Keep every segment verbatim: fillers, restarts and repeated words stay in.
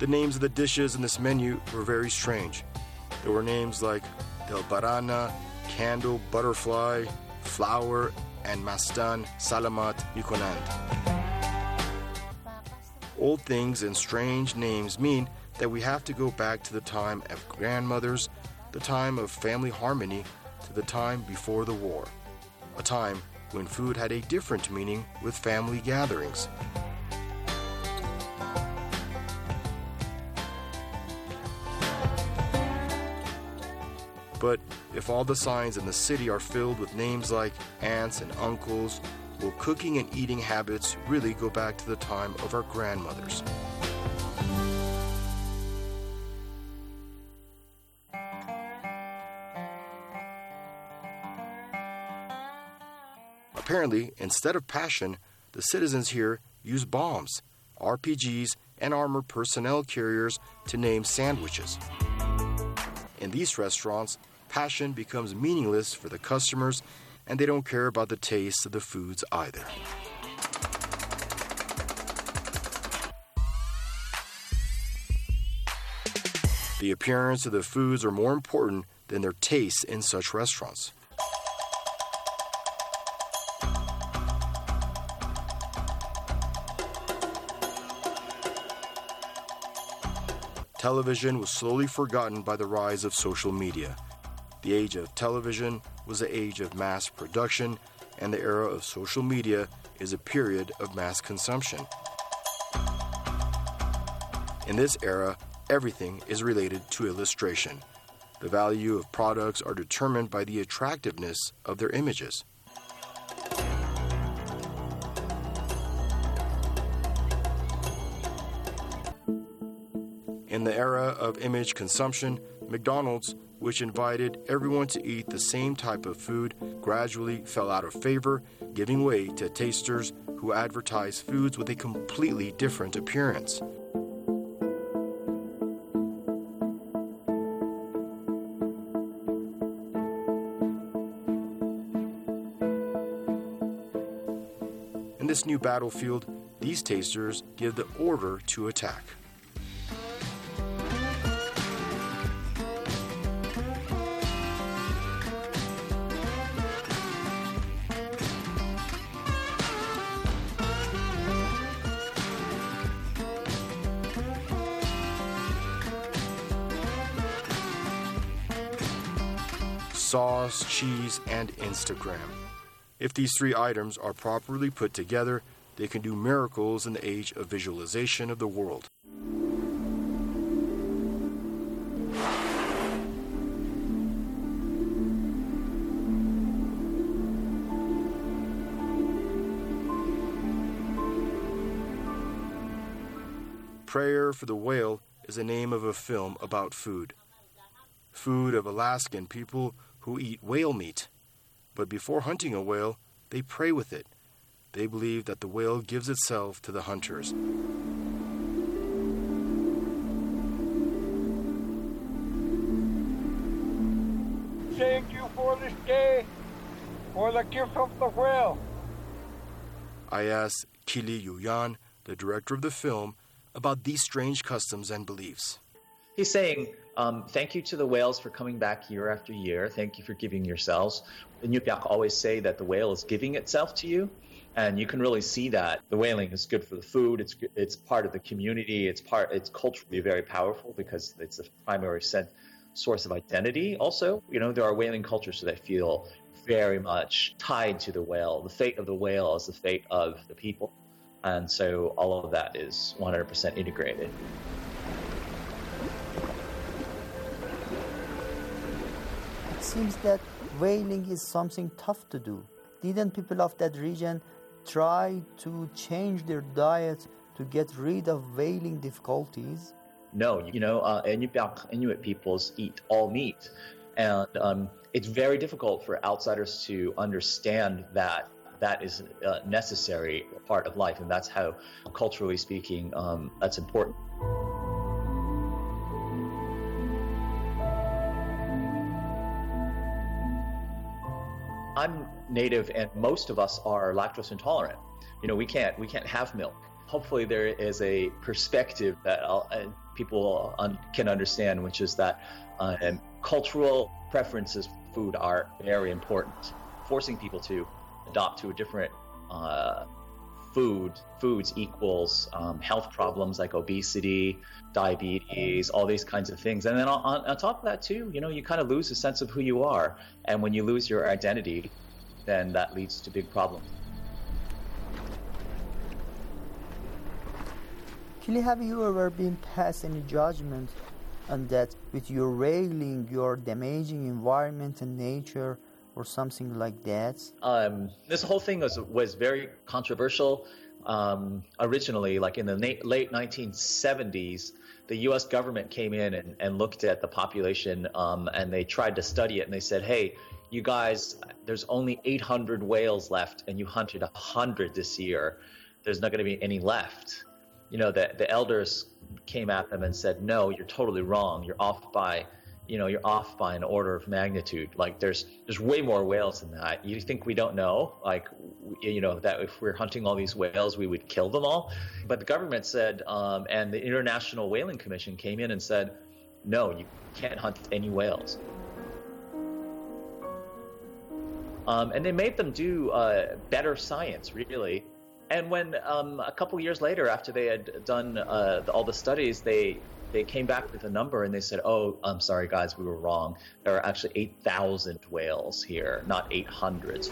The names of the dishes in this menu were very strange. There were names like Del Barana, Candle, Butterfly, Flower, and Mastan, Salamat, Yukonand. Old things and strange names mean that we have to go back to the time of grandmothers, the time of family harmony, to the time before the war. A time when food had a different meaning with family gatherings. But if all the signs in the city are filled with names like aunts and uncles, will cooking and eating habits really go back to the time of our grandmothers? Apparently, instead of passion, the citizens here use bombs, R P Gs, and armored personnel carriers to name sandwiches. In these restaurants, passion becomes meaningless for the customers, and they don't care about the taste of the foods either. The appearance of the foods are more important than their tastes in such restaurants. Television was slowly forgotten by the rise of social media. The age of television was the age of mass production, and the era of social media is a period of mass consumption. In this era, everything is related to illustration. The value of products are determined by the attractiveness of their images. In the era of image consumption, McDonald's, which invited everyone to eat the same type of food, gradually fell out of favor, giving way to tasters who advertised foods with a completely different appearance. In this new battlefield, these tasters give the order to attack. Sauce, cheese, and Instagram. If these three items are properly put together, they can do miracles in the age of visualization of the world. Prayer for the Whale is the name of a film about food. Food of Alaskan people who eat whale meat. But before hunting a whale, they pray with it. They believe that the whale gives itself to the hunters. Thank you for this day, for the gift of the whale. I asked Kili Yuyan, the director of the film, about these strange customs and beliefs. He's saying, um, thank you to the whales for coming back year after year. Thank you for giving yourselves. The Inupiaq always say that the whale is giving itself to you, and you can really see that. The whaling is good for the food. It's it's part of the community. It's part. It's culturally very powerful because it's the primary set, source of identity. Also, you know, there are whaling cultures that feel very much tied to the whale. The fate of the whale is the fate of the people, and so all of that is one hundred percent integrated. It seems that whaling is something tough to do. Didn't people of that region try to change their diet to get rid of whaling difficulties? No, you know, uh, Inupiaq, Inuit peoples eat all meat. And um, it's very difficult for outsiders to understand that that is a necessary part of life. And that's how, culturally speaking, um, that's important. I'm Native, and most of us are lactose intolerant. You know, we can't we can't have milk. hopefully there is a perspective that I'll, uh, people un- can understand, which is that uh, and cultural preferences for food are very important. Forcing people to adopt to a different uh, food foods equals um, health problems like obesity, diabetes, all these kinds of things. And then on, on top of that too, you know, you kind of lose a sense of who you are. And when you lose your identity, then that leads to big problems. Kelly, have you ever been passed any judgment on that with your whaling, you're damaging environment and nature or something like that? Um, this whole thing was was very controversial. Um, originally, like in the na- late nineteen seventies, the U S government came in and, and looked at the population um, and they tried to study it, and they said, hey, you guys, there's only eight hundred whales left and you hunted one hundred this year. There's not going to be any left. You know, the, the elders came at them and said, no, you're totally wrong. You're off by, you know, you're off by an order of magnitude. Like there's there's way more whales than that. You think we don't know? Like, you know, that if we're hunting all these whales, we would kill them all. But the government said, um, and the International Whaling Commission came in and said, no, you can't hunt any whales. Um, and they made them do uh, better science, really. And when um, a couple years later, after they had done uh, the, all the studies, they they came back with a number and they said, oh, I'm sorry, guys, we were wrong. There are actually eight thousand whales here, not eight hundred.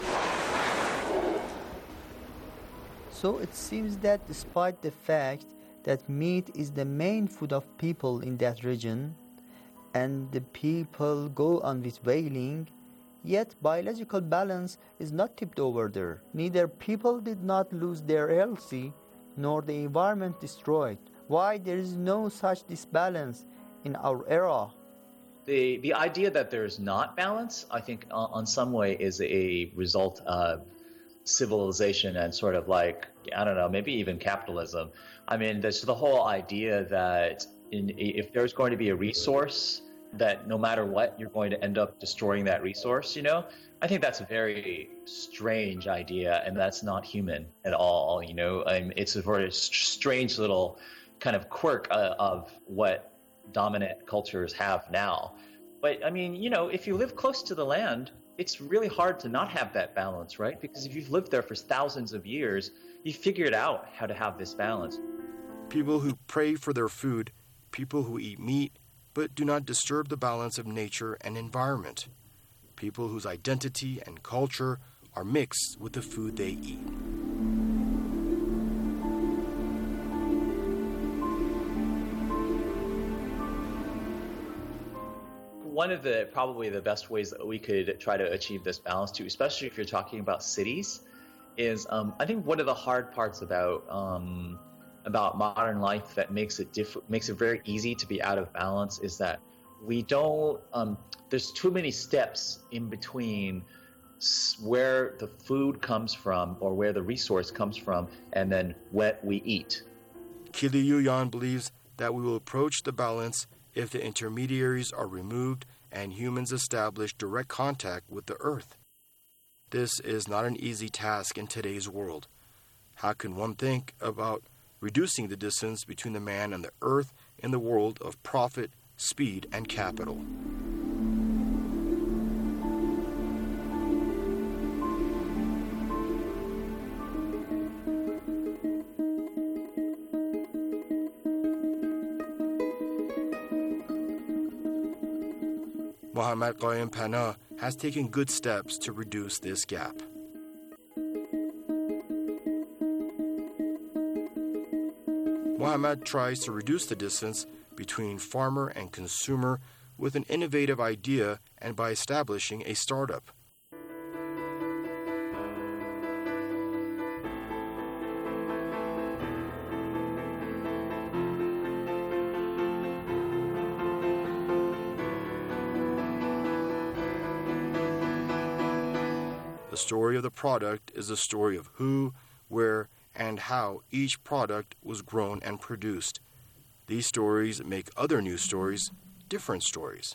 So it seems that despite the fact that meat is the main food of people in that region, and the people go on with whaling, yet biological balance is not tipped over there. Neither people did not lose their health, nor the environment destroyed. Why there is no such disbalance in our era? The the idea that there is not balance, I think, uh, on some way is a result of civilization and sort of like, I don't know, maybe even capitalism. I mean, there's the whole idea that in, if there's going to be a resource, that no matter what, you're going to end up destroying that resource, you know? I think that's a very strange idea, and that's not human at all, you know? I mean, it's a very strange little kind of quirk uh, of what dominant cultures have now. But, I mean, you know, if you live close to the land, it's really hard to not have that balance, right? Because if you've lived there for thousands of years, you figured out how to have this balance. People who pray for their food, people who eat meat, but do not disturb the balance of nature and environment. People whose identity and culture are mixed with the food they eat. One of the probably the best ways that we could try to achieve this balance too, especially if you're talking about cities, is um, I think one of the hard parts about um, about modern life that makes it diff- makes it very easy to be out of balance is that we don't um, there's too many steps in between s- where the food comes from or where the resource comes from and then what we eat. Kili Yuyan believes that we will approach the balance if the intermediaries are removed and humans establish direct contact with the earth. This is not an easy task in today's world. How can one think about reducing the distance between the man and the earth in the world of profit, speed, and capital? Mohammad Qayyum Pana has taken good steps to reduce this gap. Mohammad tries to reduce the distance between farmer and consumer with an innovative idea and by establishing a startup. The story of the product is the story of who, where, and how each product was grown and produced. These stories make other news stories different stories.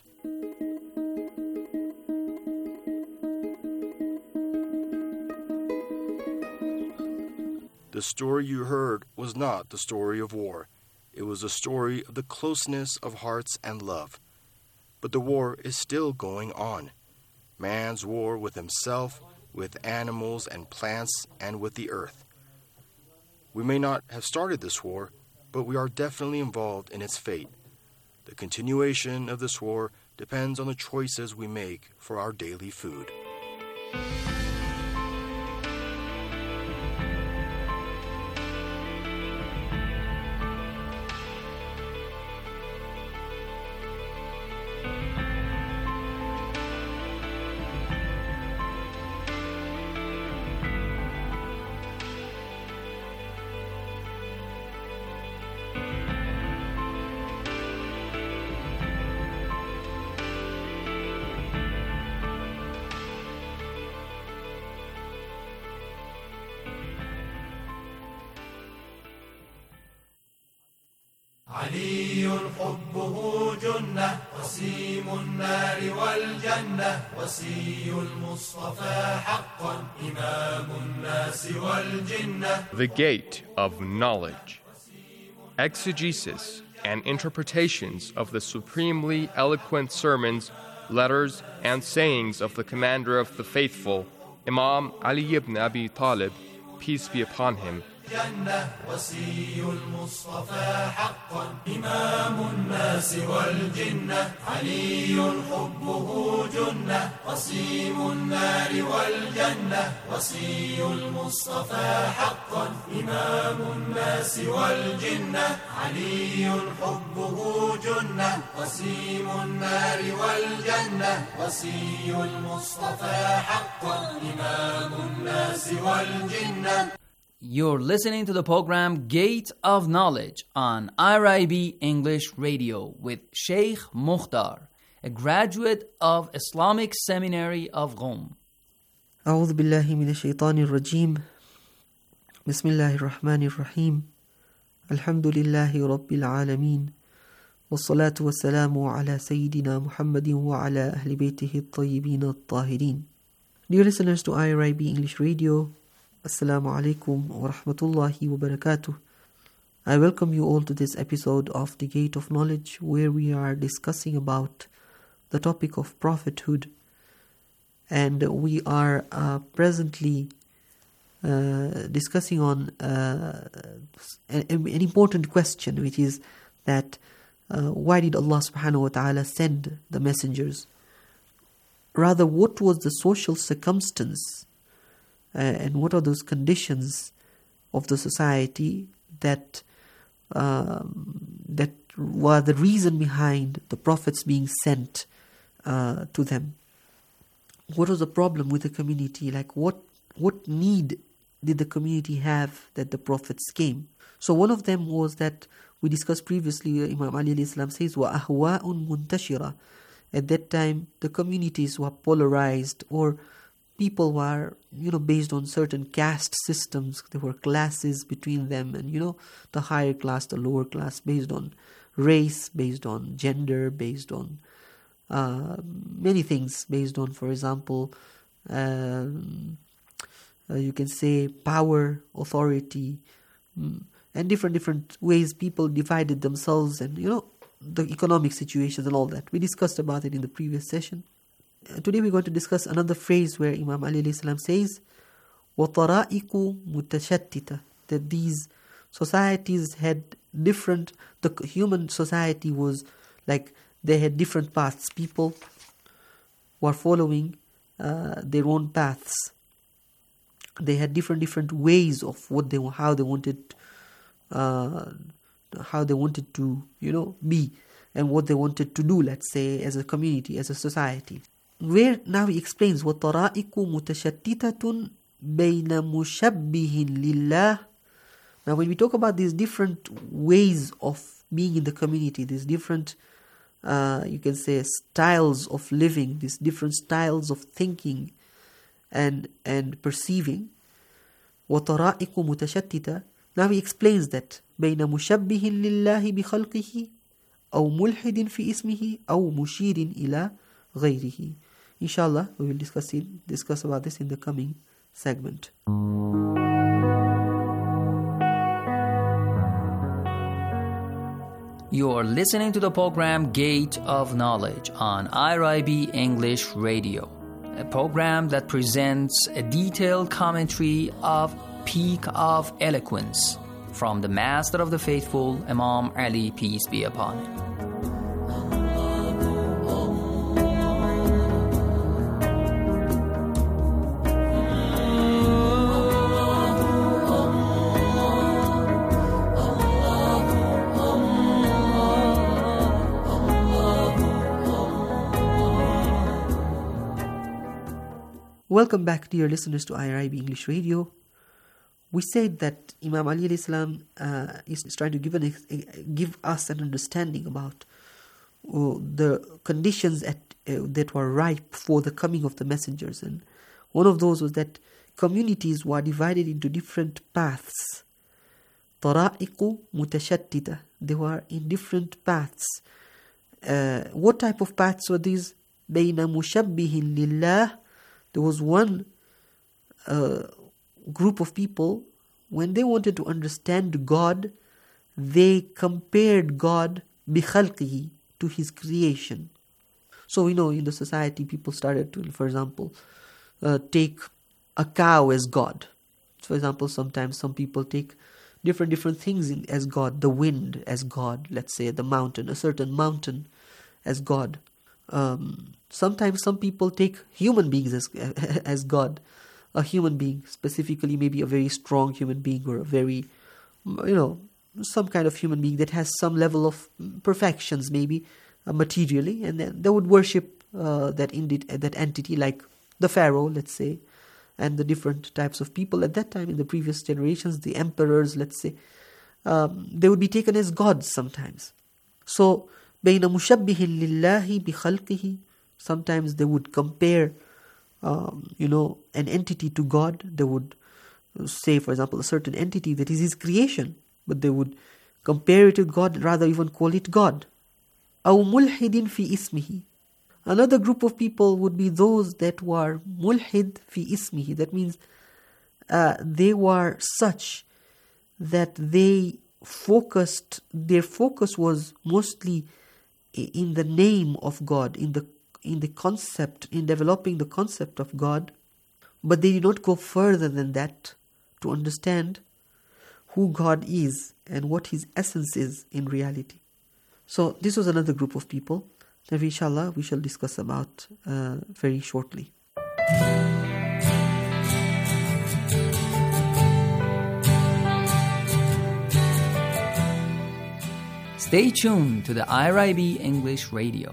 The The story you heard was not the story of war. It was a story of the closeness of hearts and love. But the war is still going on. Man's war with himself, with animals and plants, and with the earth. We may not have started this war, but we are definitely involved in its fate. The continuation of this war depends on the choices we make for our daily food. علي حبه جنة وسيم النار والجنة وسي المصطفى حقا إمام الناس والجنة. The Gate of Knowledge. Exegesis and interpretations of the supremely eloquent sermons, letters, and sayings of the Commander of the Faithful, Imam Ali ibn Abi Talib, peace be upon him. جنة وسي المصطفى حقا إمام الناس والجنة علي حبه جنة وسيم النار والجنة وسي المصطفى حقا إمام الناس والجنة علي حبه جنة وسيم النار والجنة وسي المصطفى حقا إمام الناس والجنة. You're listening to the program Gate of Knowledge on I R I B English Radio with Sheikh Mukhtar, a graduate of Islamic Seminary of Qom. أعوذ بالله من الشيطان الرجيم. بسم الله الرحمن الرحيم. الحمد لله رب العالمين. والصلاة والسلام على سيدنا محمد وعلى أهل بيته الطيبين الطاهرين. Dear listeners to I R I B English Radio, Assalamu alaikum wa rahmatullahi wa barakatuh. I welcome you all to this episode of The Gate of Knowledge, where we are discussing about the topic of prophethood. And we are uh, presently uh, discussing on uh, an, an important question, which is that uh, why did Allah subhanahu wa ta'ala send the messengers? Rather, what was the social circumstance Uh, and what are those conditions of the society that um, that were the reason behind the prophets being sent uh, to them? What was the problem with the community? Like what what need did the community have that the prophets came? So one of them was that we discussed previously. Imam Ali alayhi salam says, وَأَهْوَاءٌ مُنْتَشِرَةٌ. At that time, the communities were polarized, or people were, you know, based on certain caste systems. There were classes between them, and, you know, the higher class, the lower class, based on race, based on gender, based on uh, many things, based on, for example, um, uh, you can say power, authority, mm, and different, different ways people divided themselves, and, you know, the economic situations and all that. We discussed about it in the previous session. Today we're going to discuss another phrase where Imam Ali alayhi salam says, وَطَرَائِقُ مُتَشَتِّتَ, that these societies had different, the human society was like, they had different paths. People were following uh, their own paths. They had different, different ways of what they, how they wanted, uh, how they wanted to, you know, be, and what they wanted to do, let's say, as a community, as a society. Where now he explains وَطَرَائِقُ مُتَشَتِّتَةٌ بَيْنَ مُشَبِّهٍ لِلَّهِ. Now when we talk about these different ways of being in the community, these different, uh, you can say, styles of living, these different styles of thinking and and perceiving, وَطَرَائِقُ مُتَشَتِّتَةٌ. Now he explains that بَيْنَ مُشَبِّهٍ لِلَّهِ بِخَلْقِهِ أو ملحد في اسمه أو مشير إلى غيره. Inshallah, we will discuss it, discuss about this in the coming segment. You are listening to the program Gate of Knowledge on I R I B English Radio, a program that presents a detailed commentary of Peak of Eloquence from the Master of the Faithful, Imam Ali, peace be upon him. Welcome back, dear listeners, to I R I B English Radio. We said that Imam Ali alayhi salam uh, is trying to give, an, uh, give us an understanding about uh, the conditions at, uh, that were ripe for the coming of the messengers. And one of those was that communities were divided into different paths. طرائق متشتتة. They were in different paths. Uh, what type of paths were these? بين مشبه لله. There was one uh, group of people, when they wanted to understand God, they compared God بخلقه, to his creation. So we know in the society people started to, for example, uh, take a cow as God. For example, sometimes some people take different different things in, as God. The wind as God, let's say the mountain, a certain mountain as God. Um, sometimes some people take human beings as as God, a human being, specifically maybe a very strong human being or a very, you know, some kind of human being that has some level of perfections maybe uh, materially, and then they would worship uh, that indi- that entity, like the Pharaoh, let's say, and the different types of people at that time in the previous generations, the emperors, let's say, um, they would be taken as gods sometimes. So بين مشبه لله بخلقه. Sometimes they would compare, um, you know, an entity to God. They would say, for example, a certain entity that is his creation, but they would compare it to God, rather even call it God. أو ملحد في اسمه. Another group of people would be those that were mulhid fi ismihi. That means uh, they were such that they focused, their focus was mostly in the name of God, in the in the concept, in developing the concept of God, but they did not go further than that to understand who God is and what his essence is in reality. So this was another group of people that inshallah we shall discuss about uh, very shortly. Stay tuned to the I R I B English Radio.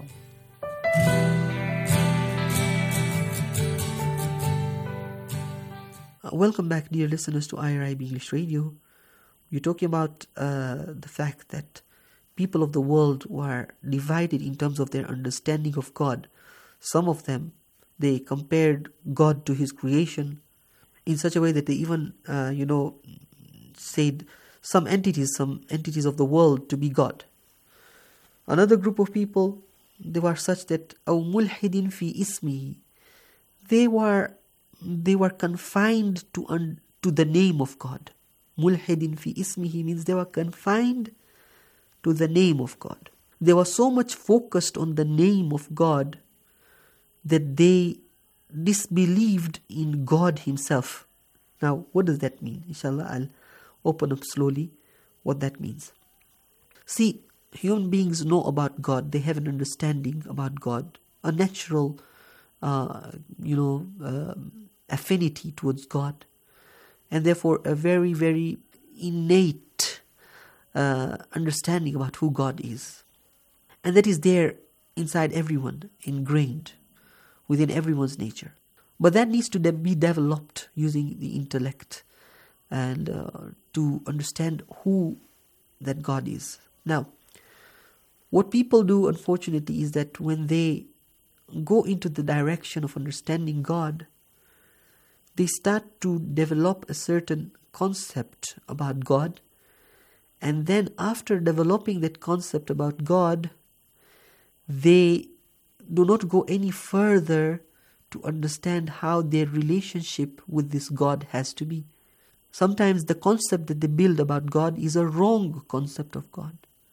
Uh, welcome back, dear listeners, to I R I B English Radio. We're talking about uh, the fact that people of the world were divided in terms of their understanding of God. Some of them, they compared God to his creation in such a way that they even, uh, you know, said some entities, some entities of the world to be God. Another group of people, they were such that أو ملحد في اسمه. They were they were confined to un, to the name of God. ملحد في اسمه means they were confined to the name of God. They were so much focused on the name of God that they disbelieved in God himself. Now, what does that mean? Inshallah, I'll open up slowly what that means. See, human beings know about God. They have an understanding about God, a natural, uh, you know, uh, affinity towards God, and therefore a very, very innate uh, understanding about who God is. And that is there inside everyone, ingrained within everyone's nature. But that needs to de- be developed using the intellect and uh, to understand who that God is. Now, what people do, unfortunately, is that when they go into the direction of understanding God, they start to develop a certain concept about God, and then after developing that concept about God, they do not go any further to understand how their relationship with this God has to be. Sometimes the concept that they build about God is a wrong concept of God.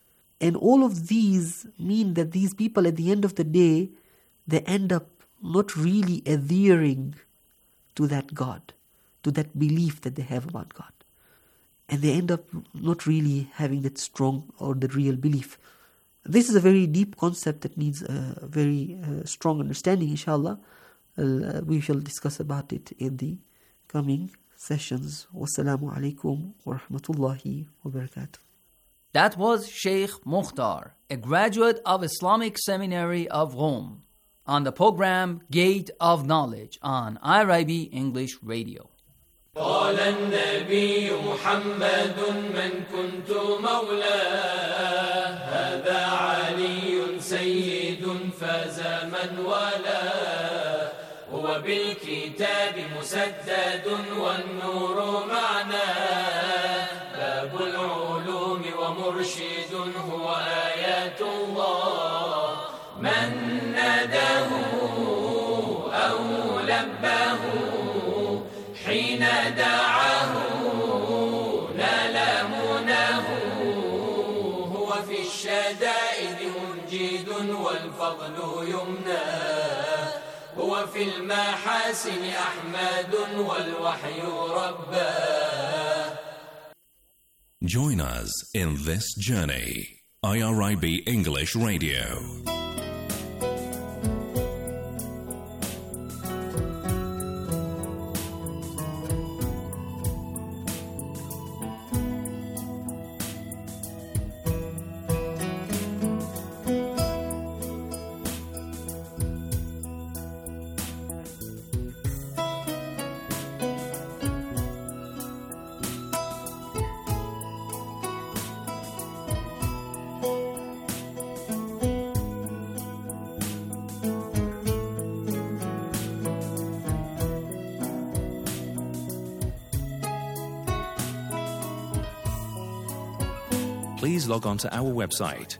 And all of these mean that these people at the end of the day, they end up not really adhering to that God, to that belief that they have about God. And they end up not really having that strong or the real belief. This is a very deep concept that needs a very uh, strong understanding, inshallah. Uh, we shall discuss about it in the coming sessions. Wassalamu alaikum wa rahmatullahi wa barakatuh. That was Sheikh Mukhtar, a graduate of Islamic Seminary of Rome, on the program Gate of Knowledge on I R I B English Radio. قال النبي محمد من كنت مولاه هذا علي سيد فاز من والاه هو بالكتاب مسدد والنور معناه باب العلوم ومرشد هو آيات الله من ناداه أو لباه حين دعاه نال مناه هو في الشدائد منجد والفضل يمناه هو في المحاسن أحمد والوحي رباه. Join us in this journey. I R I B English Radio. Please log on to our website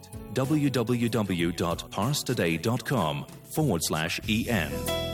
www.parstoday.com forward slash EN.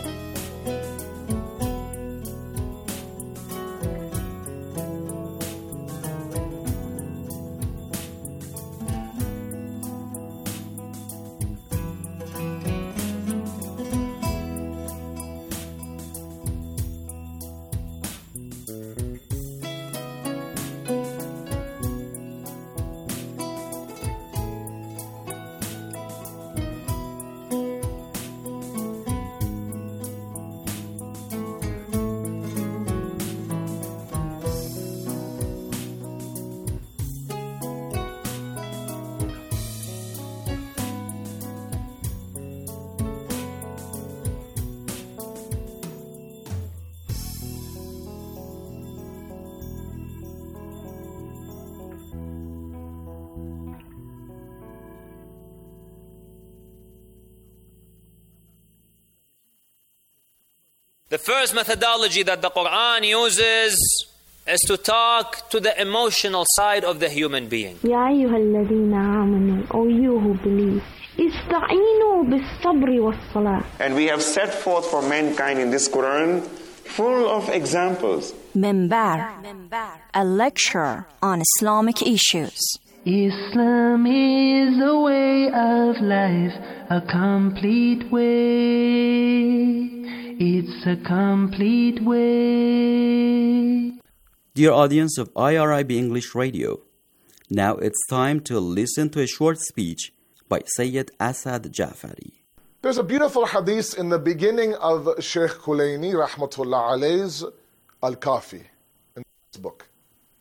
The first methodology that the Quran uses is to talk to the emotional side of the human being. يا أيها الذين آمنوا, O you who believe, استعينوا بالصبر والصلاة. And we have set forth for mankind in this Quran full of examples. Minbar, a lecture on Islamic issues. Islam is a way of life, a complete way. It's a complete way. Dear audience of I R I B English Radio, now it's time to listen to a short speech by Sayyid Asad Jafari. There's a beautiful hadith in the beginning of Sheikh Kulaini rahmatullah alayh's Al-Kafi, in this book,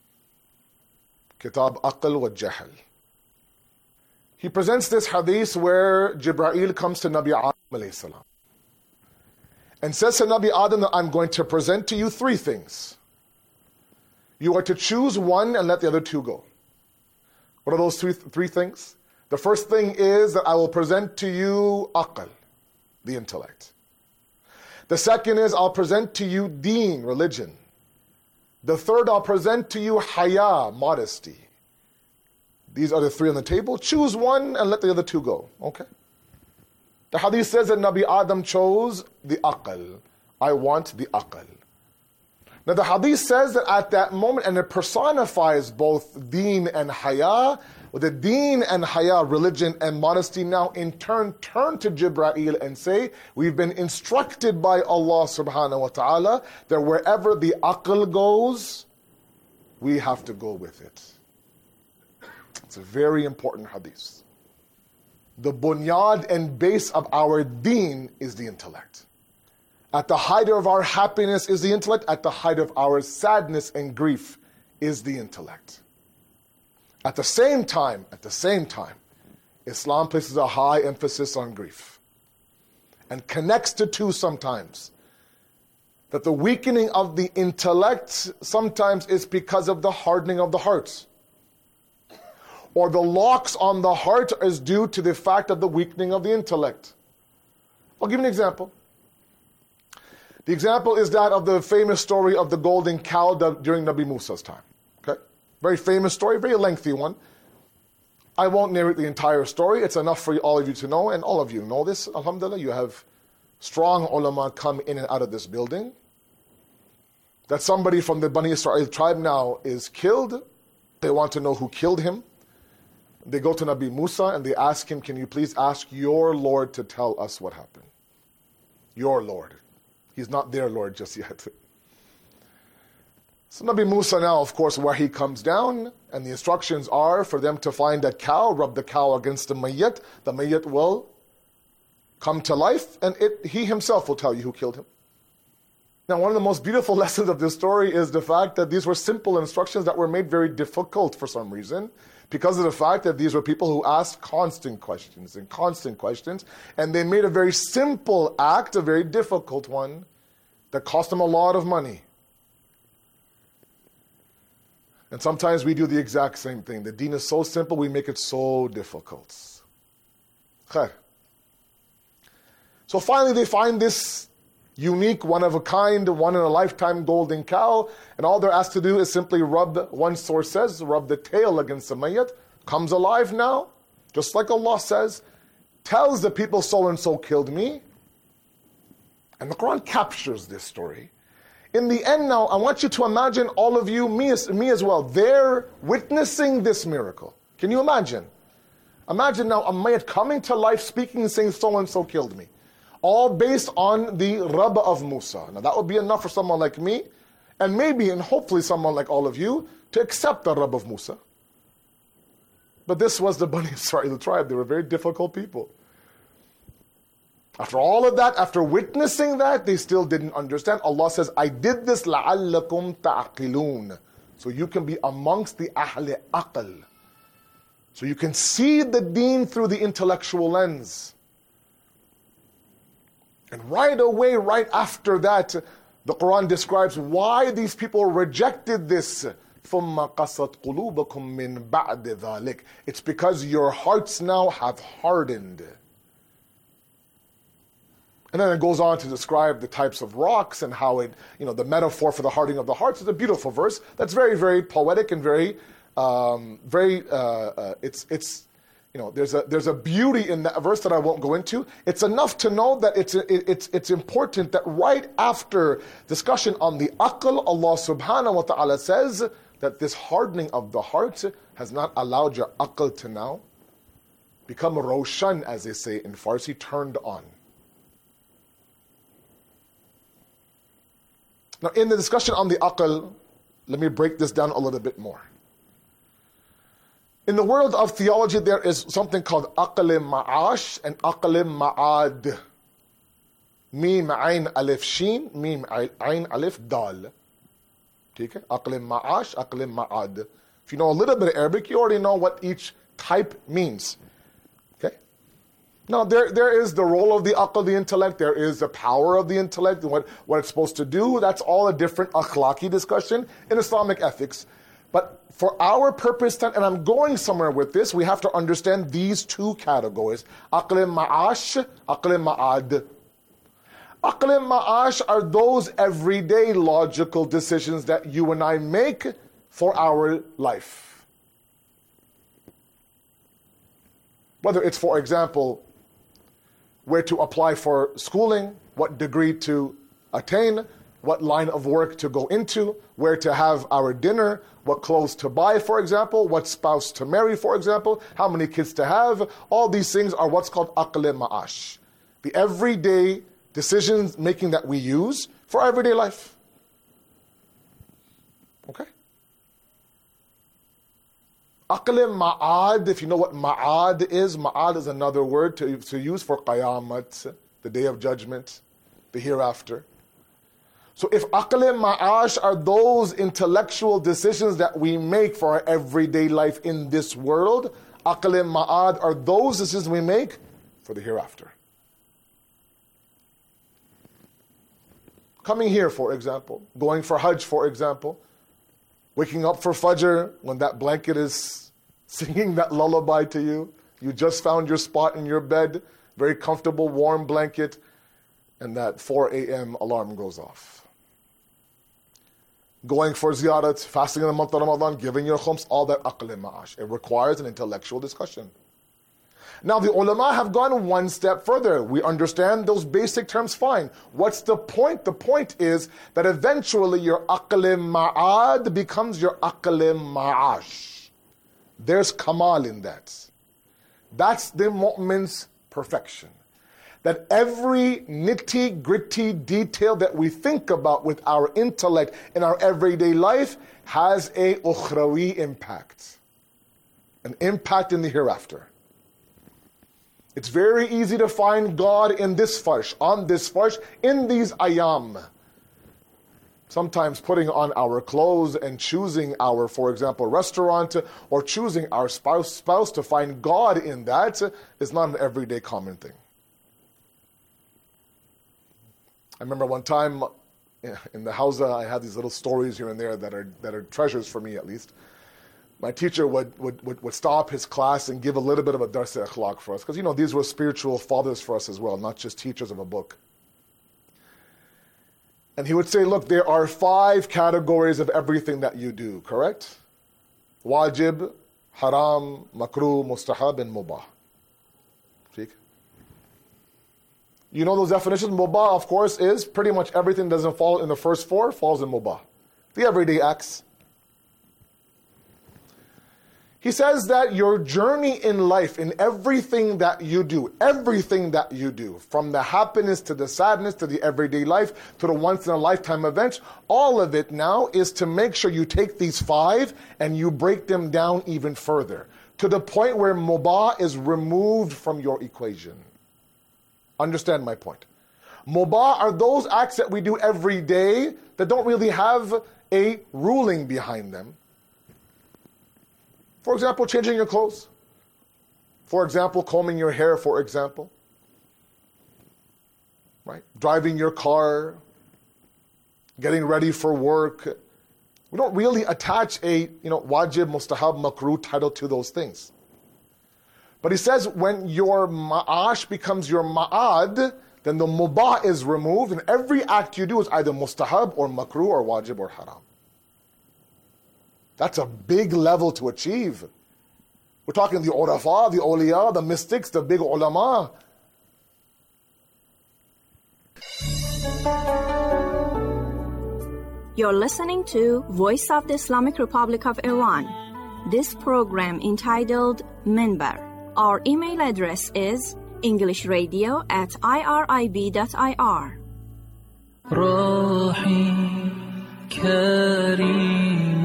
Kitab Aql wa Jahl. He presents this hadith where Jibreel comes to Nabi Adam alayhi salam and says to Nabi Adam that I'm going to present to you three things. You are to choose one and let the other two go. What are those three, three things? The first thing is that I will present to you aql, the intellect. The second is I'll present to you deen, religion. The third, I'll present to you haya, modesty. These are the three on the table. Choose one and let the other two go. Okay? The hadith says that Nabi Adam chose the aql. I want the aql. Now the hadith says that at that moment, and it personifies both deen and haya, with the deen and haya, religion and modesty, now in turn turn to Jibreel and say, we've been instructed by Allah subhanahu wa ta'ala that wherever the aql goes, we have to go with it. It's a very important hadith. The bunyad and base of our deen is the intellect. At the height of our happiness is the intellect. At the height of our sadness and grief is the intellect. At the same time, at the same time, Islam places a high emphasis on grief and connects the two sometimes. That the weakening of the intellect sometimes is because of the hardening of the heart. Or the locks on the heart is due to the fact of the weakening of the intellect. I'll give you an example. The example is that of the famous story of the golden cow during Nabi Musa's time. Okay? Very famous story, very lengthy one. I won't narrate the entire story. It's enough for all of you to know, and all of you know this, alhamdulillah. You have strong ulama come in and out of this building. That somebody from the Bani Israel tribe now is killed. They want to know who killed him. They go to Nabi Musa and they ask him, can you please ask your Lord to tell us what happened? Your Lord. He's not their Lord just yet. So Nabi Musa now, of course, where he comes down, and the instructions are for them to find a cow, rub the cow against the mayyat. The mayyat will come to life, and it, he himself will tell you who killed him. Now, one of the most beautiful lessons of this story is the fact that these were simple instructions that were made very difficult for some reason, because of the fact that these were people who asked constant questions and constant questions, and they made a very simple act a very difficult one that cost them a lot of money. And sometimes we do the exact same thing. The deen is so simple, we make it so difficult. Khair. So finally they find this unique, one-of-a-kind, one-in-a-lifetime golden cow, and all they're asked to do is simply rub, one source says, rub the tail against the mayyat, comes alive now, just like Allah says, tells the people so-and-so killed me. And the Quran captures this story. In the end now, I want you to imagine all of you, me as, me as well, they're witnessing this miracle. Can you imagine? Imagine now a mayyat coming to life, speaking and saying so-and-so killed me. All based on the Rabb of Musa. Now that would be enough for someone like me, and maybe and hopefully someone like all of you, to accept the Rabb of Musa. But this was the Bani Israel tribe. They were very difficult people. After all of that, after witnessing that, they still didn't understand. Allah says, I did this لَعَلَّكُمْ تَعْقِلُونَ, so you can be amongst the Ahl Aql. So you can see the deen through the intellectual lens. And right away, right after that, the Quran describes why these people rejected this. ثُمَّ قَسَتْ قُلُوبَكُم مِّن بَعْدِ ذَلِكَ. It's because your hearts now have hardened. And then it goes on to describe the types of rocks and how it, you know, the metaphor for the hardening of the hearts is a beautiful verse. That's very, very poetic and very, um, very, uh, uh, it's, it's, you know, there's a there's a beauty in that verse that I won't go into. It's enough to know that it's it, it's it's important that right after discussion on the aql, Allah subhanahu wa ta'ala says that this hardening of the heart has not allowed your aql to now become roshan, as they say in Farsi, turned on. Now, in the discussion on the aql, let me break this down a little bit more. In the world of theology, there is something called aql ma'ash and aql ma'ad. Mim ayn alif sheen, mim ayn alif dal. Okay? Aql ma'ash, aql ma'ad. If you know a little bit of Arabic, you already know what each type means. Okay? Now, there, there is the role of the aql, the intellect. There is the power of the intellect and what, what it's supposed to do. That's all a different akhlaqi discussion in Islamic ethics. But for our purpose, and I'm going somewhere with this, we have to understand these two categories. Aql ma'ash, aql ma'ad. Aql ma'ash are those everyday logical decisions that you and I make for our life. Whether it's, for example, where to apply for schooling, what degree to attain, what line of work to go into, where to have our dinner, what clothes to buy, for example, what spouse to marry, for example, how many kids to have. All these things are what's called aql ma'ash, the everyday decisions making that we use for everyday life. Okay? Aql ma'ad, if you know what ma'ad is, ma'ad is another word to, to use for qayamat, the day of judgment, the hereafter. So if aql ma'ash are those intellectual decisions that we make for our everyday life in this world, aql ma'ad are those decisions we make for the hereafter. Coming here, for example, going for Hajj, for example, waking up for Fajr when that blanket is singing that lullaby to you, you just found your spot in your bed, very comfortable, warm blanket, and that four a.m. alarm goes off. Going for ziyarat, fasting in the month of Ramadan, giving your khums, all that aql ma'ash. It requires an intellectual discussion. Now the ulama have gone one step further. We understand those basic terms fine. What's the point? The point is that eventually your aql ma'ad becomes your aql ma'ash. There's kamal in that. That's the mu'min's perfection. That every nitty gritty detail that we think about with our intellect in our everyday life has a ukhrawi impact. An impact in the hereafter. It's very easy to find God in this farsh, on this farsh, in these ayam. Sometimes putting on our clothes and choosing our, for example, restaurant or choosing our spouse, spouse to find God in that is not an everyday common thing. I remember one time in the Hausa, I had these little stories here and there that are that are treasures for me at least. My teacher would, would, would, would stop his class and give a little bit of a dars akhlaq for us. Because, you know, these were spiritual fathers for us as well, not just teachers of a book. And he would say, look, there are five categories of everything that you do, correct? Wajib, haram, makruh, mustahab, and mubah. You know those definitions? Mubah, of course, is pretty much everything that doesn't fall in the first four, falls in mubah. The everyday acts. He says that your journey in life, in everything that you do, everything that you do, from the happiness to the sadness to the everyday life to the once-in-a-lifetime events, all of it now is to make sure you take these five and you break them down even further, to the point where mubah is removed from your equation. Understand my point. Mubah are those acts that we do every day that don't really have a ruling behind them. For example, changing your clothes. For example, combing your hair, for example. Right? Driving your car. Getting ready for work. We don't really attach a, you know, wajib, mustahab, makruh title to those things. But he says when your ma'ash becomes your ma'ad, then the mubah is removed and every act you do is either mustahab or makruh or wajib or haram. That's a big level to achieve. We're talking the urafa, the awliya, the mystics, the big ulama. You're listening to Voice of the Islamic Republic of Iran. This program entitled Minbar. Our email address is englishradio at irib dot I R. رحيم كريم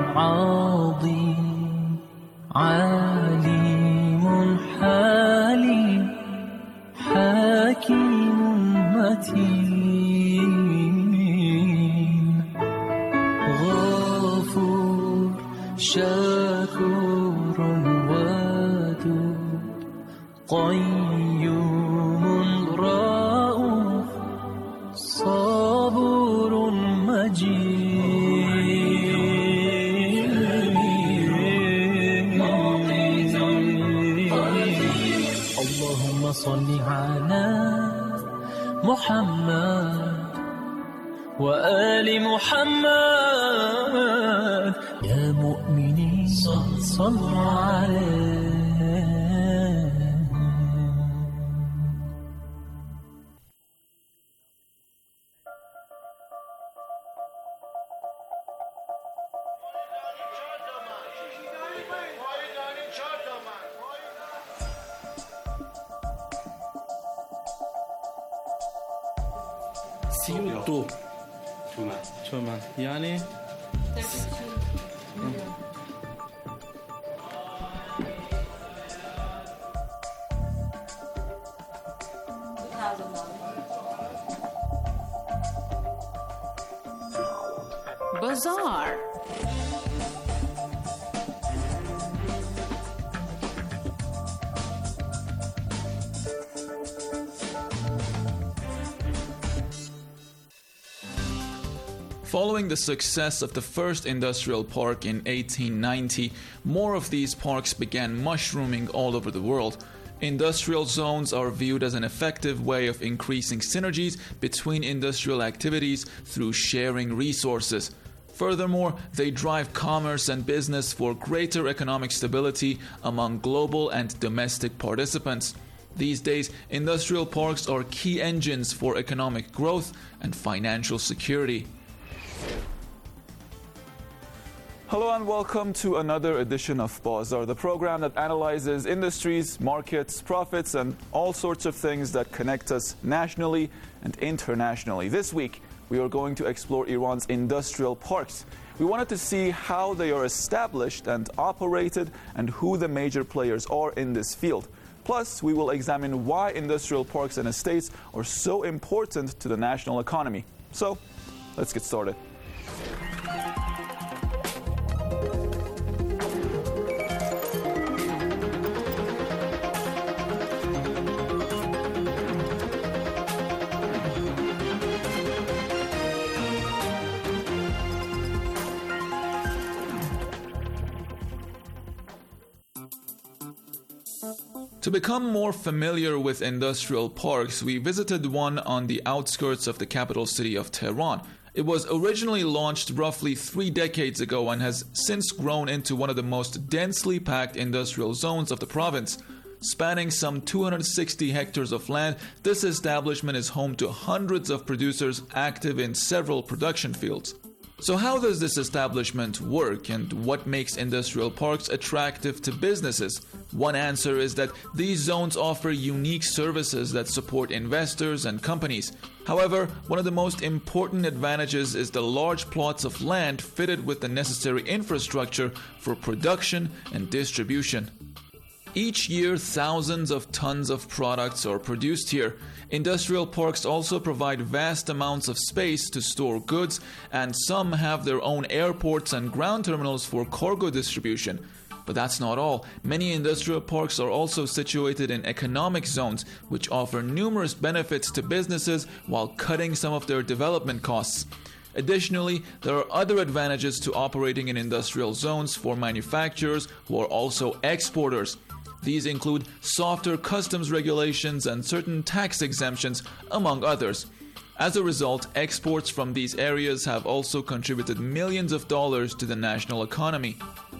عظيم عليم حليم حكيم متين غفور شكور ودود قيوم رؤوف صبور مجيد اللهم صل على محمد وآل محمد يا مؤمنين صلوا عليه. سي يو تو تومان يعني Bazaar. Following the success of the first industrial park in eighteen ninety, more of these parks began mushrooming all over the world. Industrial zones are viewed as an effective way of increasing synergies between industrial activities through sharing resources. Furthermore, they drive commerce and business for greater economic stability among global and domestic participants. These days, industrial parks are key engines for economic growth and financial security. Hello and welcome to another edition of Bazaar, the program that analyzes industries, markets, profits, and all sorts of things that connect us nationally and internationally. This week, we are going to explore Iran's industrial parks. We wanted to see how they are established and operated and who the major players are in this field. Plus, we will examine why industrial parks and estates are so important to the national economy. So, let's get started. To become more familiar with industrial parks, we visited one on the outskirts of the capital city of Tehran. It was originally launched roughly three decades ago and has since grown into one of the most densely packed industrial zones of the province. Spanning some two hundred sixty hectares of land, this establishment is home to hundreds of producers active in several production fields. So how does this establishment work, and what makes industrial parks attractive to businesses? One answer is that these zones offer unique services that support investors and companies. However, one of the most important advantages is the large plots of land fitted with the necessary infrastructure for production and distribution. Each year, thousands of tons of products are produced here. Industrial parks also provide vast amounts of space to store goods, and some have their own airports and ground terminals for cargo distribution. But that's not all. Many industrial parks are also situated in economic zones, which offer numerous benefits to businesses while cutting some of their development costs. Additionally, there are other advantages to operating in industrial zones for manufacturers who are also exporters. These include softer customs regulations and certain tax exemptions, among others. As a result, exports from these areas have also contributed millions of dollars to the national economy.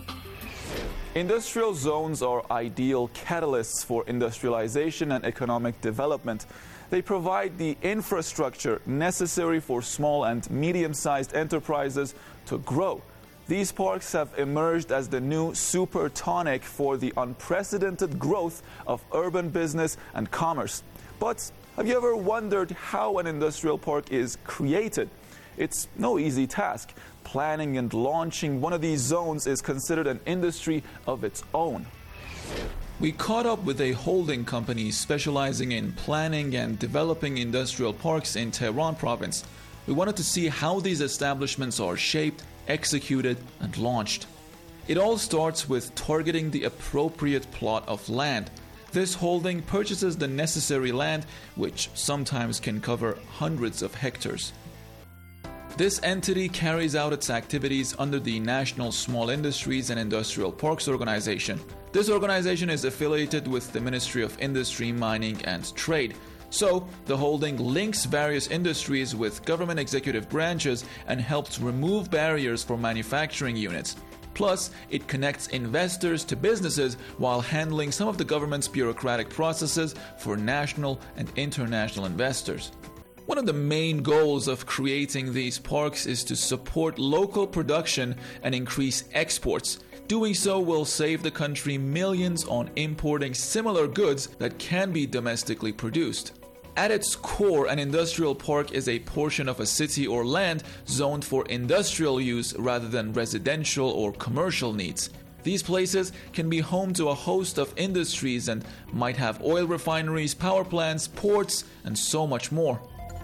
Industrial zones are ideal catalysts for industrialization and economic development. They provide the infrastructure necessary for small and medium-sized enterprises to grow. These parks have emerged as the new super tonic for the unprecedented growth of urban business and commerce. But have you ever wondered how an industrial park is created? It's no easy task. Planning and launching one of these zones is considered an industry of its own. We caught up with a holding company specializing in planning and developing industrial parks in Tehran province. We wanted to see how these establishments are shaped, executed, and launched. It all starts with targeting the appropriate plot of land. This holding purchases the necessary land, which sometimes can cover hundreds of hectares. This entity carries out its activities under the National Small Industries and Industrial Parks Organization. This organization is affiliated with the Ministry of Industry, Mining, and Trade. So, the holding links various industries with government executive branches and helps remove barriers for manufacturing units. Plus, it connects investors to businesses while handling some of the government's bureaucratic processes for national and international investors. One of the main goals of creating these parks is to support local production and increase exports. Doing so will save the country millions on importing similar goods that can be domestically produced. At its core, an industrial park is a portion of a city or land zoned for industrial use rather than residential or commercial needs. These places can be home to a host of industries and might have oil refineries, power plants, ports, and so much more.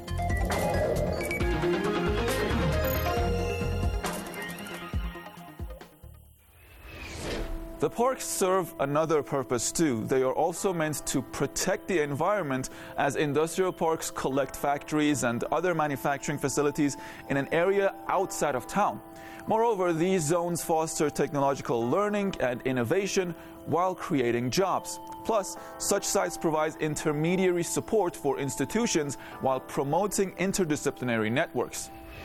The parks serve another purpose too. They are also meant to protect the environment, as industrial parks collect factories and other manufacturing facilities in an area outside of town. Moreover, these zones foster technological learning and innovation while creating jobs. Plus, such sites provide intermediary support for institutions while promoting interdisciplinary networks.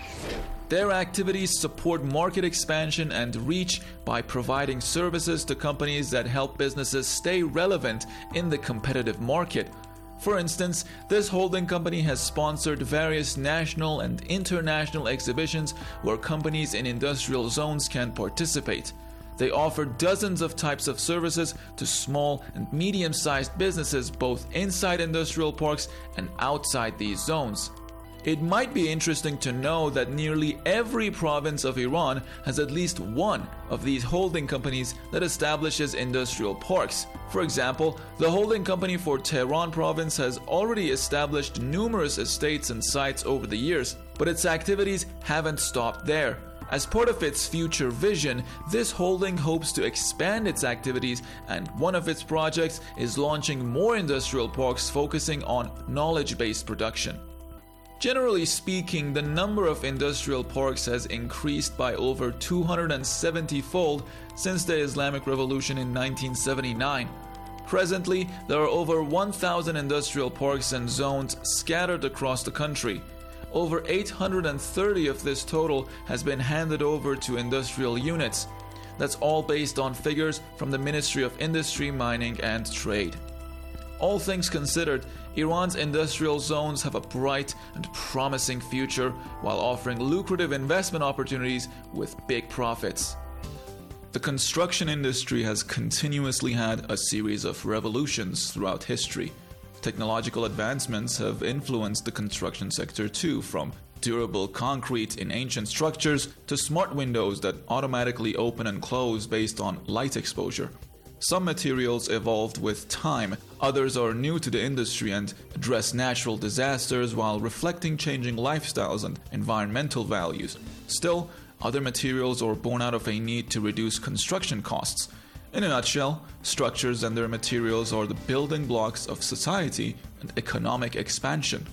Their activities support market expansion and reach by providing services to companies that help businesses stay relevant in the competitive market. For instance, this holding company has sponsored various national and international exhibitions where companies in industrial zones can participate. They offer dozens of types of services to small and medium-sized businesses both inside industrial parks and outside these zones. It might be interesting to know that nearly every province of Iran has at least one of these holding companies that establishes industrial parks. For example, the holding company for Tehran province has already established numerous estates and sites over the years, but its activities haven't stopped there. As part of its future vision, this holding hopes to expand its activities, and one of its projects is launching more industrial parks focusing on knowledge-based production. Generally speaking, the number of industrial parks has increased by over two hundred seventy-fold since the Islamic Revolution in nineteen seventy-nine. Presently, there are over one thousand industrial parks and zones scattered across the country. Over eight hundred thirty of this total has been handed over to industrial units. That's all based on figures from the Ministry of Industry, Mining and Trade. All things considered, Iran's industrial zones have a bright and promising future while offering lucrative investment opportunities with big profits. The construction industry has continuously had a series of revolutions throughout history. Technological advancements have influenced the construction sector too, from durable concrete in ancient structures to smart windows that automatically open and close based on light exposure. Some materials evolved with time, others are new to the industry and address natural disasters while reflecting changing lifestyles and environmental values. Still, other materials are born out of a need to reduce construction costs. In a nutshell, structures and their materials are the building blocks of society and economic expansion.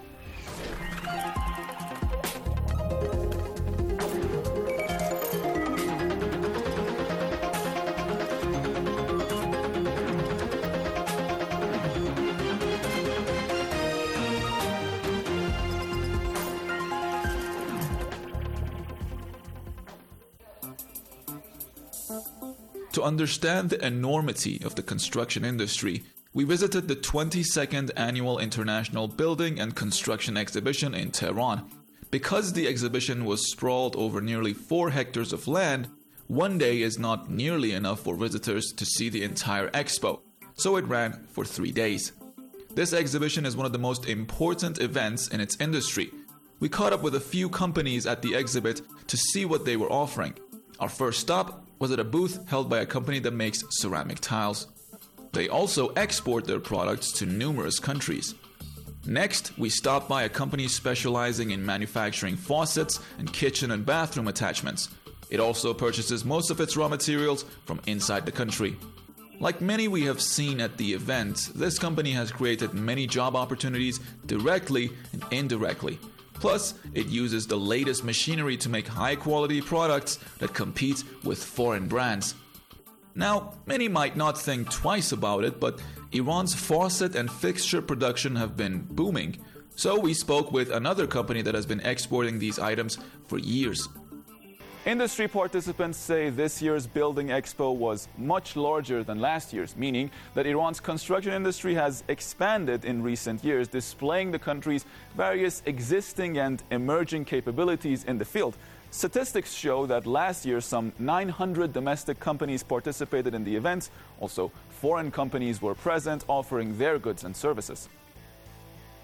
To understand the enormity of the construction industry, we visited the twenty-second Annual International Building and Construction Exhibition in Tehran. Because the exhibition was sprawled over nearly four hectares of land, one day is not nearly enough for visitors to see the entire expo, so it ran for three days. This exhibition is one of the most important events in its industry. We caught up with a few companies at the exhibit to see what they were offering. Our first stop was at a booth held by a company that makes ceramic tiles. They also export their products to numerous countries. Next, we stopped by a company specializing in manufacturing faucets and kitchen and bathroom attachments. It also purchases most of its raw materials from inside the country. Like many we have seen at the event, this company has created many job opportunities directly and indirectly. Plus, it uses the latest machinery to make high-quality products that compete with foreign brands. Now, many might not think twice about it, but Iran's faucet and fixture production have been booming. So we spoke with another company that has been exporting these items for years. Industry participants say this year's Building Expo was much larger than last year's, meaning that Iran's construction industry has expanded in recent years, displaying the country's various existing and emerging capabilities in the field. Statistics show that last year some nine hundred domestic companies participated in the event. Also, foreign companies were present offering their goods and services.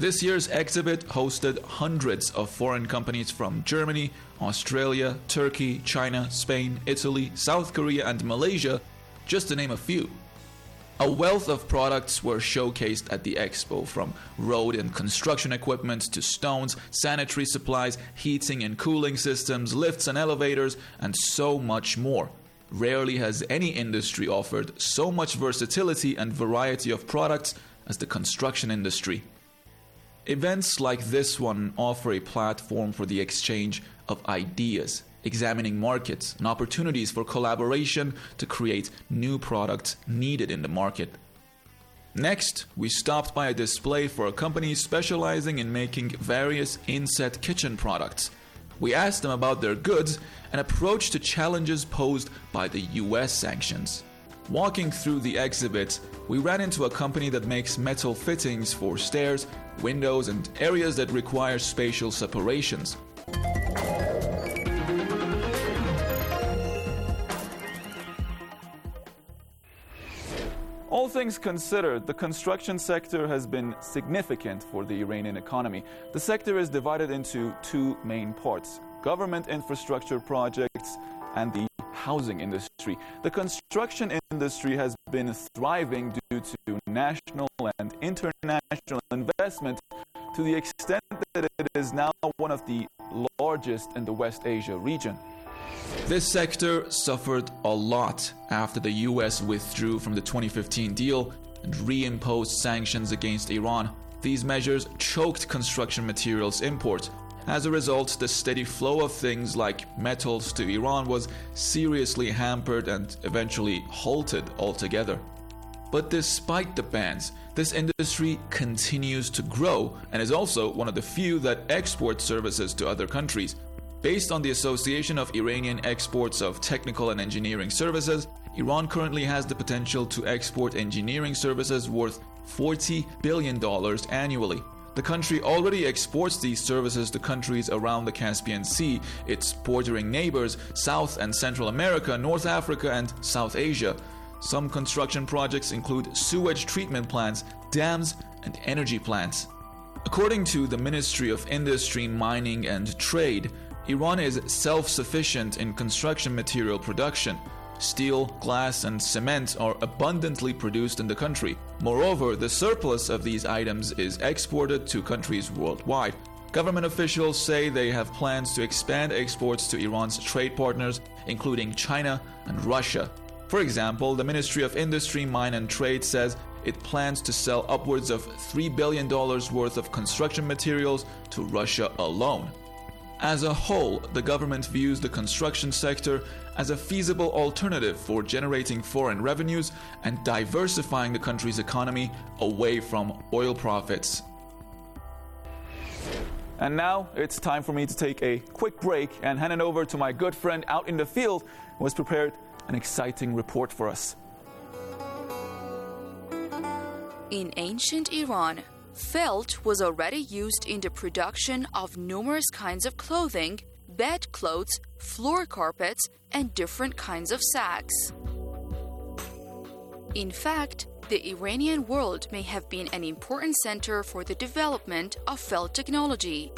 This year's exhibit hosted hundreds of foreign companies from Germany, Australia, Turkey, China, Spain, Italy, South Korea, and Malaysia, just to name a few. A wealth of products were showcased at the expo, from road and construction equipment to stones, sanitary supplies, heating and cooling systems, lifts and elevators, and so much more. Rarely has any industry offered so much versatility and variety of products as the construction industry. Events like this one offer a platform for the exchange of ideas, examining markets and opportunities for collaboration to create new products needed in the market. Next, we stopped by a display for a company specializing in making various inset kitchen products. We asked them about their goods and approach to challenges posed by the U S sanctions. Walking through the exhibit, we ran into a company that makes metal fittings for stairs, windows, and areas that require spatial separations. All things considered, the construction sector has been significant for the Iranian economy. The sector is divided into two main parts: government infrastructure projects and the housing industry. The construction industry has been thriving due to national and international investment to the extent that it is now one of the largest in the West Asia region. This sector suffered a lot after the U S withdrew from the twenty fifteen deal and reimposed sanctions against Iran. These measures choked construction materials imports. As a result, the steady flow of things like metals to Iran was seriously hampered and eventually halted altogether. But despite the bans, this industry continues to grow and is also one of the few that exports services to other countries. Based on the Association of Iranian Exports of Technical and Engineering Services, Iran currently has the potential to export engineering services worth forty billion dollars annually. The country already exports these services to countries around the Caspian Sea, its bordering neighbors, South and Central America, North Africa, and South Asia. Some construction projects include sewage treatment plants, dams, and energy plants. According to the Ministry of Industry, Mining, and Trade, Iran is self-sufficient in construction material production. Steel, glass, and cement are abundantly produced in the country. Moreover, the surplus of these items is exported to countries worldwide. Government officials say they have plans to expand exports to Iran's trade partners, including China and Russia. For example, the Ministry of Industry, Mine, and Trade says it plans to sell upwards of three billion dollars worth of construction materials to Russia alone. As a whole, the government views the construction sector as a feasible alternative for generating foreign revenues and diversifying the country's economy away from oil profits. And now it's time for me to take a quick break and hand it over to my good friend out in the field who has prepared an exciting report for us. In ancient Iran, felt was already used in the production of numerous kinds of clothing, bedclothes, floor carpets, and different kinds of sacks. In fact, the Iranian world may have been an important center for the development of felt technology.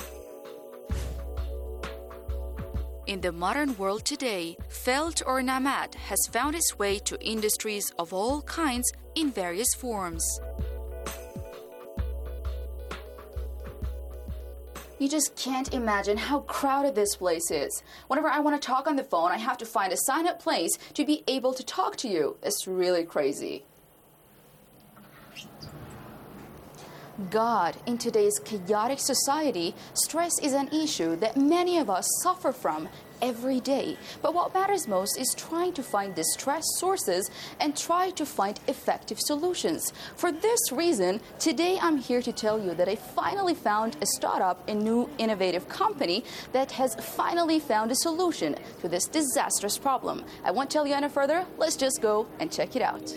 In the modern world today, felt or namat has found its way to industries of all kinds in various forms. You just can't imagine how crowded this place is. Whenever I want to talk on the phone, I have to find a sign-up place to be able to talk to you. It's really crazy. God, in today's chaotic society, stress is an issue that many of us suffer from every day. But what matters most is trying to find the stress sources and try to find effective solutions. For this reason, today I'm here to tell you that I finally found a startup, a new innovative company that has finally found a solution to this disastrous problem. I won't tell you any further. Let's just go and check it out.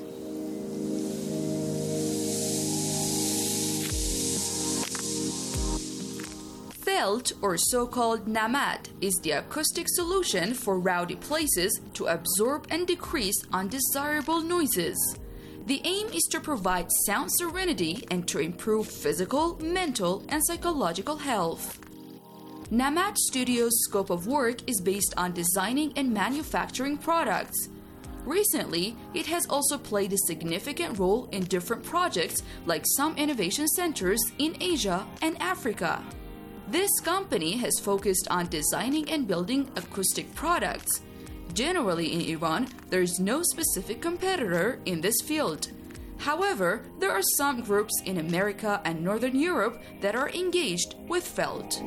Felt, or so-called namat, is the acoustic solution for rowdy places to absorb and decrease undesirable noises. The aim is to provide sound serenity and to improve physical, mental, and psychological health. Namat Studio's scope of work is based on designing and manufacturing products. Recently, it has also played a significant role in different projects like some innovation centers in Asia and Africa. This company has focused on designing and building acoustic products. Generally in Iran, there is no specific competitor in this field. However, there are some groups in America and Northern Europe that are engaged with felt.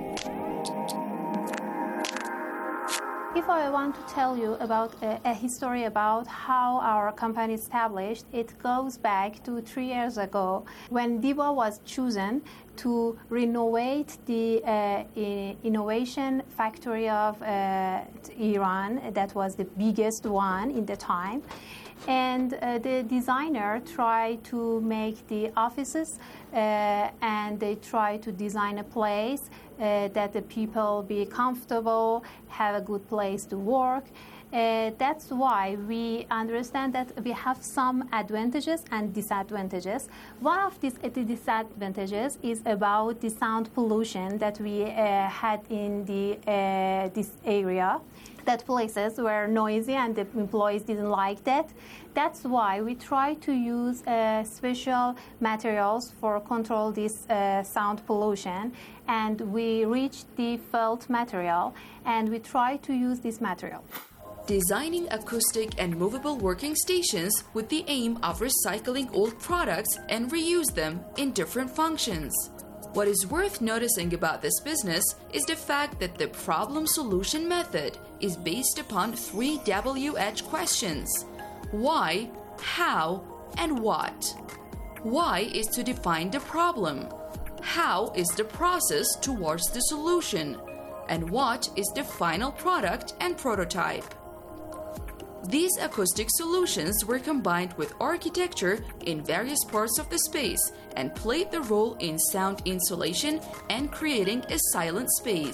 If I want to tell you about a, a history about how our company established, it goes back to three years ago when DIBA was chosen to renovate the uh, innovation factory of uh, Iran. That was the biggest one in the time. And uh, the designer tried to make the offices uh, and they tried to design a place uh, that the people be comfortable, have a good place to work. Uh, that's why we understand that we have some advantages and disadvantages. One of these disadvantages is about the sound pollution that we uh, had in the uh, this area. That places were noisy and the employees didn't like that. That's why we try to use uh, special materials for control this uh, sound pollution, and we reach the felt material and we try to use this material. Designing acoustic and movable working stations with the aim of recycling old products and reuse them in different functions. What is worth noticing about this business is the fact that the problem solution method is based upon three W H questions: why, how, and what. Why is to define the problem. How is the process towards the solution. And what is the final product and prototype. These acoustic solutions were combined with architecture in various parts of the space and played the role in sound insulation and creating a silent space.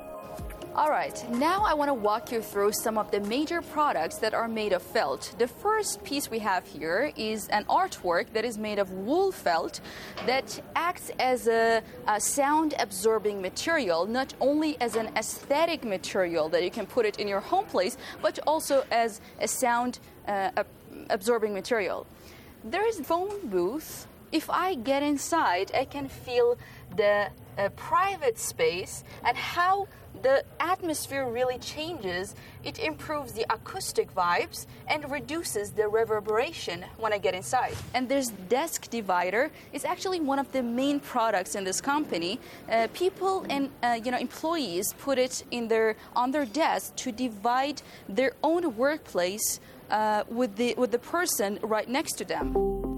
All right, now I want to walk you through some of the major products that are made of felt. The first piece we have here is an artwork that is made of wool felt that acts as a, a sound-absorbing material, not only as an aesthetic material that you can put it in your home place, but also as a sound-absorbing uh, material. There is a phone booth. If I get inside, I can feel the uh, private space and how the atmosphere really changes. It improves the acoustic vibes and reduces the reverberation when I get inside. And there's desk divider. It's actually one of the main products in this company. Uh, people and uh, you know employees put it in their on their desk to divide their own workplace uh, with the with the person right next to them.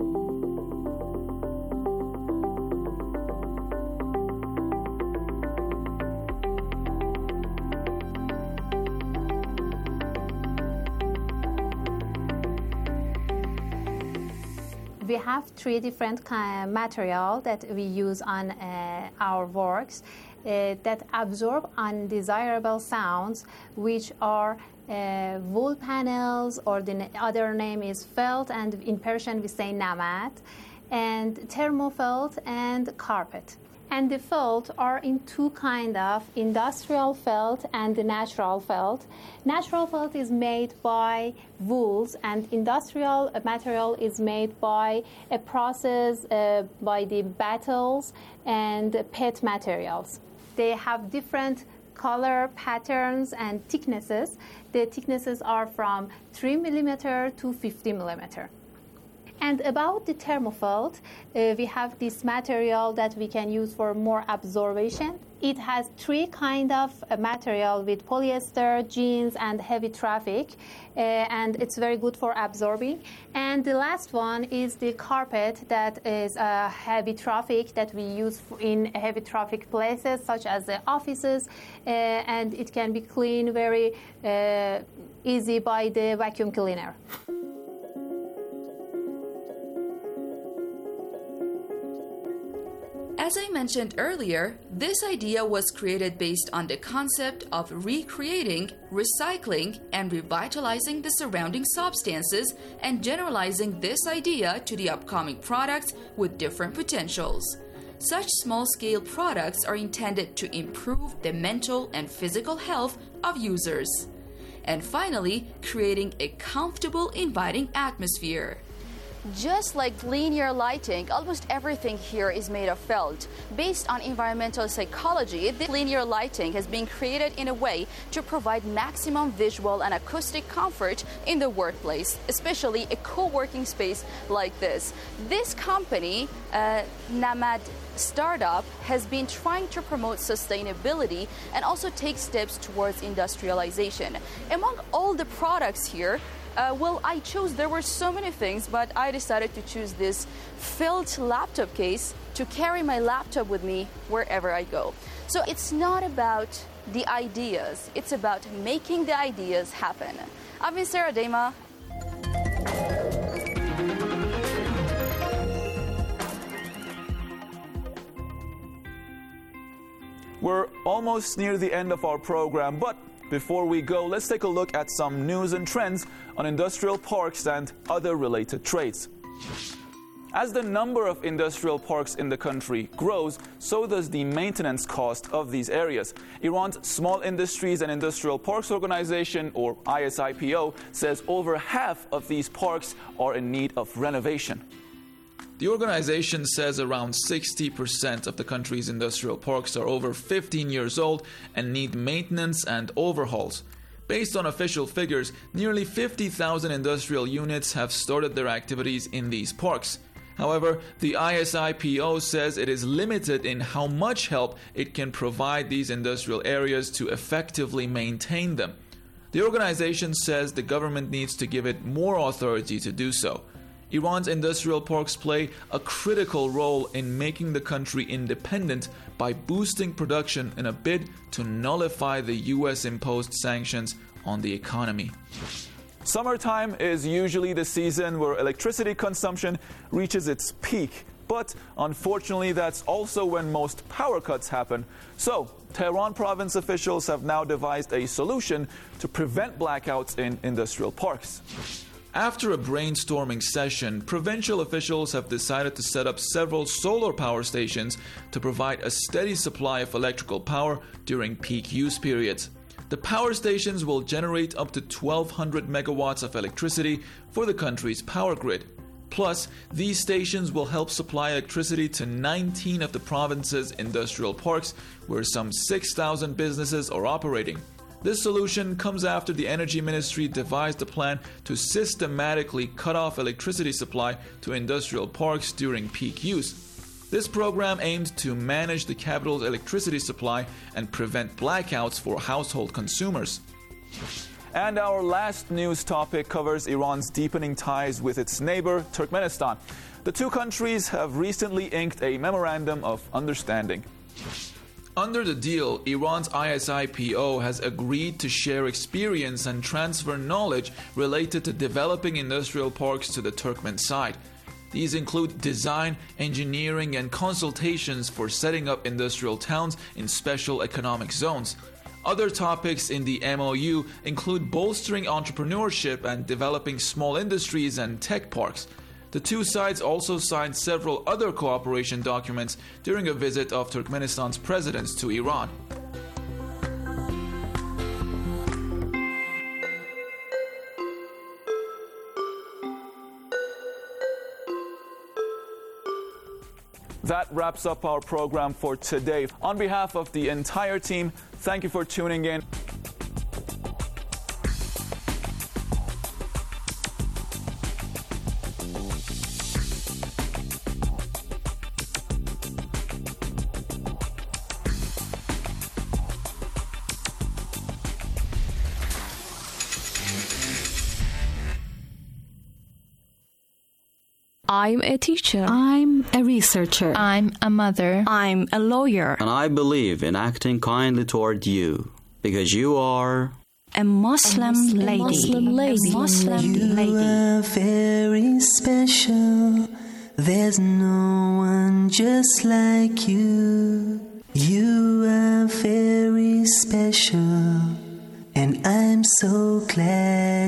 We have three different kind of material that we use on uh, our works uh, that absorb undesirable sounds, which are uh, wool panels, or the other name is felt, and in Persian we say namat, and thermofelt and carpet. And the felt are in two kind of industrial felt and the natural felt. Natural felt is made by wools, and industrial material is made by a process uh, by the battles and P E T materials. They have different color patterns and thicknesses. The thicknesses are from three millimeter to fifty millimeter. And about the thermofelt, uh, we have this material that we can use for more absorption. It has three kind of uh, material with polyester, jeans, and heavy traffic, uh, and it's very good for absorbing. And the last one is the carpet that is uh, heavy traffic that we use in heavy traffic places such as the offices, uh, and it can be cleaned very uh, easy by the vacuum cleaner. As I mentioned earlier, this idea was created based on the concept of recreating, recycling, and revitalizing the surrounding substances and generalizing this idea to the upcoming products with different potentials. Such small-scale products are intended to improve the mental and physical health of users. And finally, creating a comfortable, inviting atmosphere. Just like linear lighting, almost everything here is made of felt. Based on environmental psychology, this linear lighting has been created in a way to provide maximum visual and acoustic comfort in the workplace, especially a co-working space like this. This company, uh, Namad Startup, has been trying to promote sustainability and also take steps towards industrialization. Among all the products here, Uh, well, I chose, there were so many things, but I decided to choose this felt laptop case to carry my laptop with me wherever I go. So it's not about the ideas, it's about making the ideas happen. I've been Sarah Dema. We're almost near the end of our program, but before we go, let's take a look at some news and trends on industrial parks and other related trades. As the number of industrial parks in the country grows, so does the maintenance cost of these areas. Iran's Small Industries and Industrial Parks Organization, or I S I P O, says over half of these parks are in need of renovation. The organization says around sixty percent of the country's industrial parks are over fifteen years old and need maintenance and overhauls. Based on official figures, nearly fifty thousand industrial units have started their activities in these parks. However, the I S I P O says it is limited in how much help it can provide these industrial areas to effectively maintain them. The organization says the government needs to give it more authority to do so. Iran's industrial parks play a critical role in making the country independent by boosting production in a bid to nullify the U S-imposed sanctions on the economy. Summertime is usually the season where electricity consumption reaches its peak, but unfortunately that's also when most power cuts happen. So, Tehran province officials have now devised a solution to prevent blackouts in industrial parks. After a brainstorming session, provincial officials have decided to set up several solar power stations to provide a steady supply of electrical power during peak use periods. The power stations will generate up to twelve hundred megawatts of electricity for the country's power grid. Plus, these stations will help supply electricity to nineteen of the province's industrial parks, where some six thousand businesses are operating. This solution comes after the Energy Ministry devised a plan to systematically cut off electricity supply to industrial parks during peak use. This program aimed to manage the capital's electricity supply and prevent blackouts for household consumers. And our last news topic covers Iran's deepening ties with its neighbor, Turkmenistan. The two countries have recently inked a memorandum of understanding. Under the deal, Iran's I S I P O has agreed to share experience and transfer knowledge related to developing industrial parks to the Turkmen side. These include design, engineering, and consultations for setting up industrial towns in special economic zones. Other topics in the M O U include bolstering entrepreneurship and developing small industries and tech parks. The two sides also signed several other cooperation documents during a visit of Turkmenistan's president to Iran. That wraps up our program for today. On behalf of the entire team, thank you for tuning in. I'm a teacher. I'm a researcher. I'm a mother. I'm a lawyer. And I believe in acting kindly toward you, because you are a Muslim, a Muslim lady. A Muslim lady. A Muslim you lady. are very special. There's no one just like you. You are very special, and I'm so glad